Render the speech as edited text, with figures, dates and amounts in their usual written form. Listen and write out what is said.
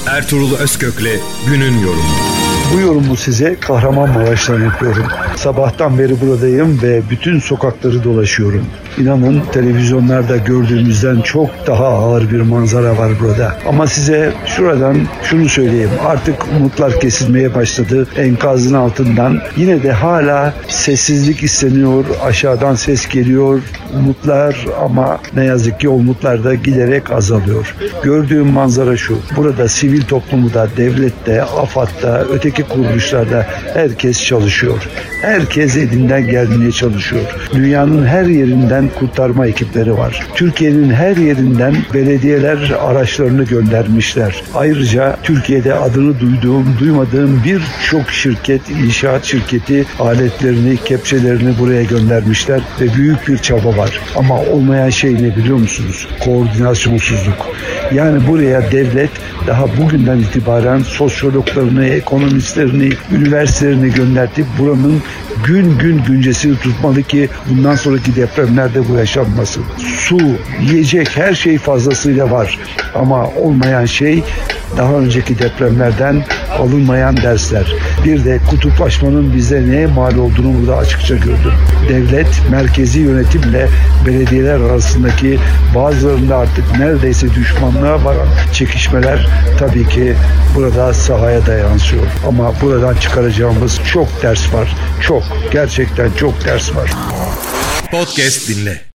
Ertuğrul Özkök'le günün yorumu. Bu yorumu size Kahramanmaraş'tan yapıyorum. Sabahtan beri buradayım ve bütün sokakları dolaşıyorum. İnanın televizyonlarda gördüğümüzden çok daha ağır bir manzara var burada. Ama size şuradan şunu söyleyeyim. Artık umutlar kesilmeye başladı enkazın altından. Yine de hala sessizlik isteniyor. Aşağıdan ses geliyor. Umutlar ama ne yazık ki umutlar da giderek azalıyor. Gördüğüm manzara şu. Burada sivil toplumu da, devlette, AFAD'da, öteki kuruluşlarda herkes çalışıyor. Herkes elinden geldiğine çalışıyor. Dünyanın her yerinden kurtarma ekipleri var. Türkiye'nin her yerinden belediyeler araçlarını göndermişler. Ayrıca Türkiye'de adını duymadığım birçok şirket, inşaat şirketi aletlerini, kepçelerini buraya göndermişler ve büyük bir çaba var. Ama olmayan şey ne biliyor musunuz? Koordinasyonsuzluk. Yani buraya devlet daha bugünden itibaren sosyologlarını, ekonomistlerini, üniversitelerini gönderdi. Buranın gün güncesini tutmalı ki bundan sonraki depremlerde bu yaşanmasın. Su, yiyecek her şey fazlasıyla var. Ama olmayan şey daha önceki depremlerden alınmayan dersler. Bir de kutuplaşmanın bize neye mal olduğunu burada açıkça gördüm. Devlet, merkezi yönetimle belediyeler arasındaki bazılarında artık neredeyse düşmanlığa varan çekişmeler tabii ki burada sahaya da yansıyor. Ama buradan çıkaracağımız çok ders var. Çok, gerçekten çok ders var. Podcast dinle.